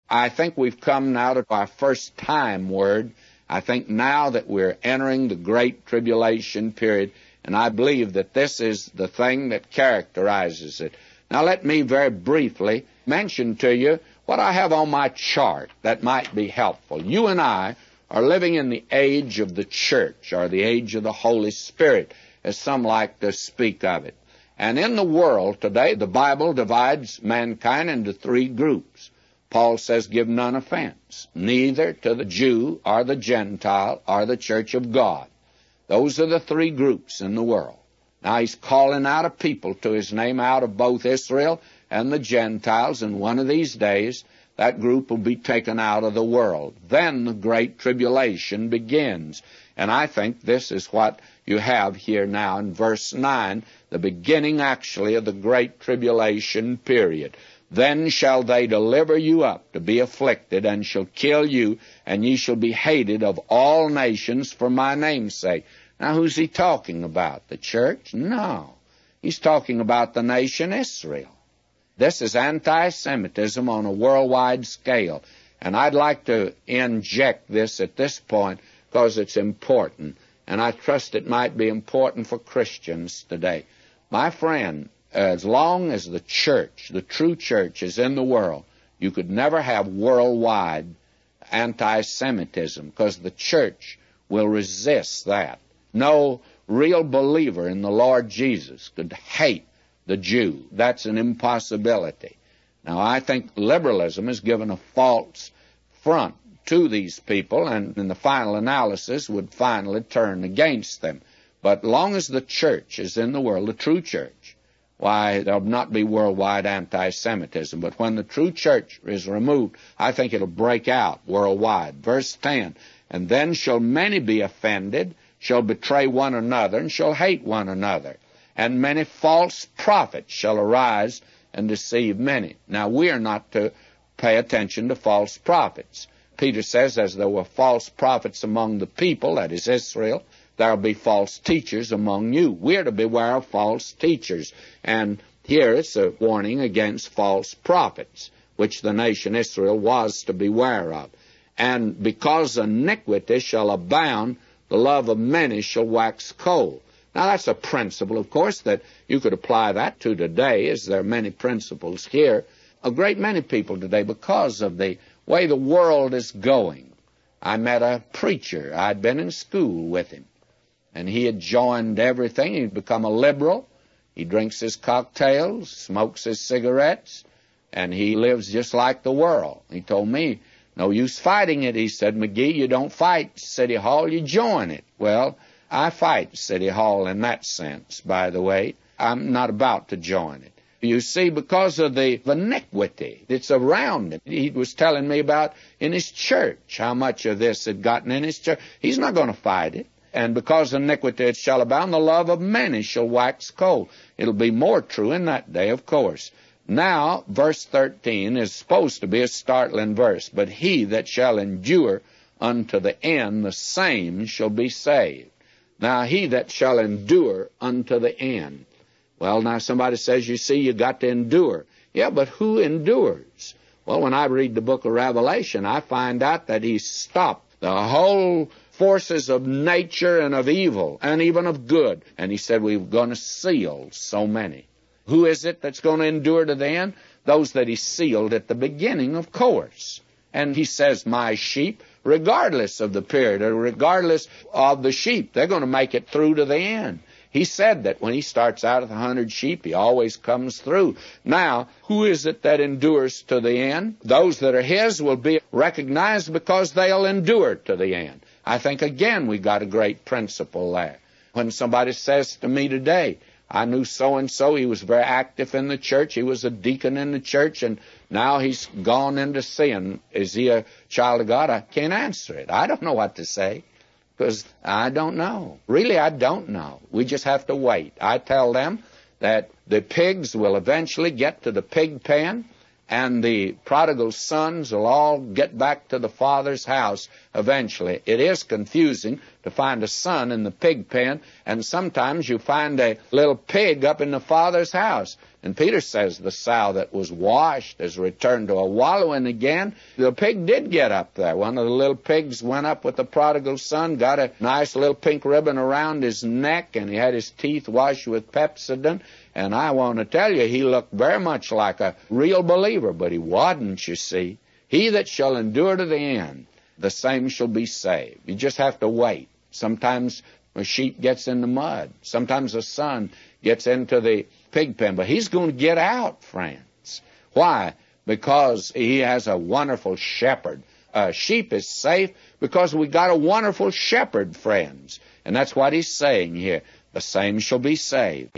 I think we've come now to our first time word. I think now that we're entering the Great Tribulation period, and I believe that this is the thing that characterizes it. Now let me very briefly mention to you what I have on my chart that might be helpful. You and I are living in the age of the church, or the age of the Holy Spirit, as some like to speak of it. And in the world today, the Bible divides mankind into three groups. Paul says, give none offense, neither to the Jew or the Gentile or the church of God. Those are the three groups in the world. Now he's calling out a people to his name out of both Israel and the Gentiles, and one of these days that group will be taken out of the world. Then the Great Tribulation begins. And I think this is what you have here now in verse 9, the beginning actually of the Great Tribulation period. Then shall they deliver you up to be afflicted, and shall kill you, and ye shall be hated of all nations for my name's sake. Now who's he talking about? The church? No. He's talking about the nation Israel. This is anti-Semitism on a worldwide scale. And I'd like to inject this at this point because it's important. And I trust it might be important for Christians today. My friend, as long as the church, the true church, is in the world, you could never have worldwide anti-Semitism because the church will resist that. No real believer in the Lord Jesus could hate the Jew. That's an impossibility. Now, I think liberalism has given a false front to these people, and in the final analysis would finally turn against them. But long as the church is in the world, the true church, why, there'll not be worldwide anti-Semitism. But when the true church is removed, I think it'll break out worldwide. Verse 10, and then shall many be offended, shall betray one another, and shall hate one another. And many false prophets shall arise and deceive many. Now, we are not to pay attention to false prophets. Peter says, as there were false prophets among the people, that is Israel, there will be false teachers among you. We are to beware of false teachers. And here it's a warning against false prophets, which the nation Israel was to beware of. And because iniquity shall abound, the love of many shall wax cold. Now, that's a principle, of course, that you could apply that to today, as there are many principles here. A great many people today, because of the way the world is going. I met a preacher. I'd been in school with him, and he had joined everything. He'd become a liberal. He drinks his cocktails, smokes his cigarettes, and he lives just like the world. He told me, no use fighting it. He said, McGee, you don't fight City Hall, you join it. Well, I fight City Hall in that sense, by the way. I'm not about to join it. You see, because of the iniquity that's around him. He was telling me about in his church, how much of this had gotten in his church. He's not going to fight it. And because iniquity shall abound, the love of many shall wax cold. It'll be more true in that day, of course. Now, verse 13 is supposed to be a startling verse. But he that shall endure unto the end, the same shall be saved. Now, he that shall endure unto the end. Well, now somebody says, you see, you got to endure. Yeah, but who endures? Well, when I read the book of Revelation, I find out that he stopped the whole forces of nature and of evil and even of good. And he said, we're going to seal so many. Who is it that's going to endure to the end? Those that he sealed at the beginning, of course. And he says, my sheep, regardless of the period, or regardless of the sheep, they're going to make it through to the end. He said that when he starts out with 100 sheep, he always comes through. Now, who is it that endures to the end? Those that are his will be recognized because they'll endure to the end. I think, again, we got a great principle there. When somebody says to me today, I knew so-and-so, he was very active in the church, he was a deacon in the church, and now he's gone into sin. Is he a child of God? I can't answer it. I don't know what to say. Because I don't know. Really, I don't know. We just have to wait. I tell them that the pigs will eventually get to the pig pen, and the prodigal sons will all get back to the father's house eventually. It is confusing to find a son in the pig pen, and sometimes you find a little pig up in the father's house. And Peter says the sow that was washed has returned to a wallowing again. The pig did get up there. One of the little pigs went up with the prodigal son, got a nice little pink ribbon around his neck, and he had his teeth washed with Pepsodent. And I want to tell you, he looked very much like a real believer, but he wasn't, you see. He that shall endure to the end, the same shall be saved. You just have to wait. Sometimes a sheep gets in the mud. Sometimes a son gets into the pig pen. But he's going to get out, friends. Why? Because he has a wonderful shepherd. A sheep is safe because we got a wonderful shepherd, friends. And that's what he's saying here. The same shall be saved.